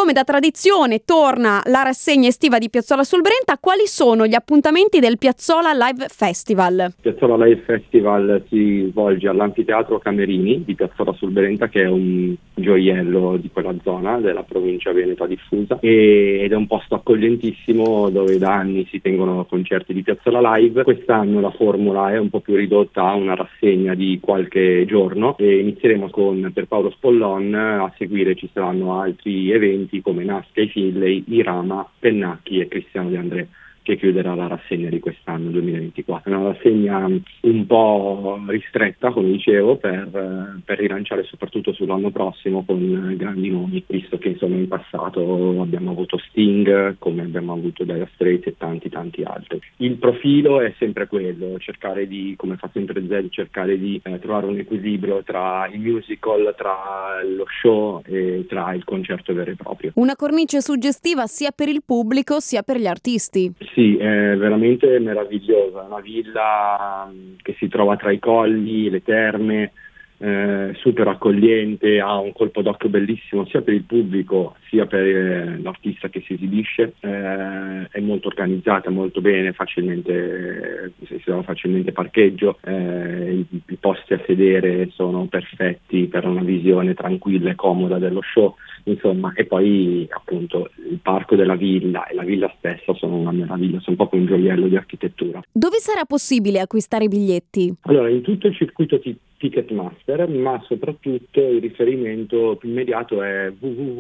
come da tradizione torna la rassegna estiva di Piazzola sul Brenta, quali sono gli appuntamenti del Piazzola Live Festival? Piazzola Live Festival si svolge all'Anfiteatro Camerini di Piazzola sul Brenta, che è un gioiello di quella zona della provincia veneta diffusa, ed è un posto accoglientissimo dove da anni si tengono concerti di Piazzola Live. Quest'anno la formula è un po' più ridotta a una rassegna di qualche giorno e inizieremo con Pierpaolo Spollon, a seguire ci saranno altri eventi come Nasca e Finlay, Irama, Pennacchi e Cristiano De André, che chiuderà la rassegna di quest'anno 2024. È una rassegna un po' ristretta, come dicevo, per rilanciare soprattutto sull'anno prossimo con grandi nomi, visto che insomma in passato abbiamo avuto Sting, come abbiamo avuto Dire Straits e tanti altri. Il profilo è sempre quello, cercare di, come fa sempre Zed, cercare di trovare un equilibrio tra il musical, tra lo show e tra il concerto vero e proprio. Una cornice suggestiva sia per il pubblico sia per gli artisti. Sì, è veramente meravigliosa, è una villa che si trova tra i colli, le terme, super accogliente, ha un colpo d'occhio bellissimo sia per il pubblico sia per l'artista che si esibisce, è molto organizzata, molto bene, si trova facilmente parcheggio, i posti a sedere sono perfetti per una visione tranquilla e comoda dello show, insomma, e poi appunto il parco della villa e la villa stessa sono una meraviglia, sono proprio un gioiello di architettura. Dove sarà possibile acquistare i biglietti? Allora, in tutto il circuito Ticketmaster, ma soprattutto il riferimento più immediato è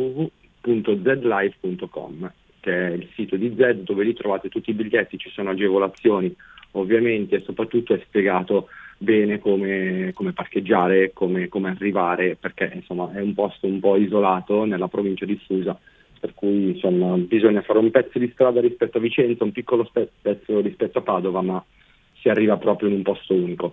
www.zlive.com, che è il sito di Zed, dove lì trovate tutti i biglietti, ci sono agevolazioni ovviamente, e soprattutto è spiegato bene come parcheggiare, come arrivare, perché insomma è un posto un po' isolato nella provincia di Susa, per cui insomma bisogna fare un pezzo di strada rispetto a Vicenza, un piccolo pezzo rispetto a Padova, ma si arriva proprio in un posto unico.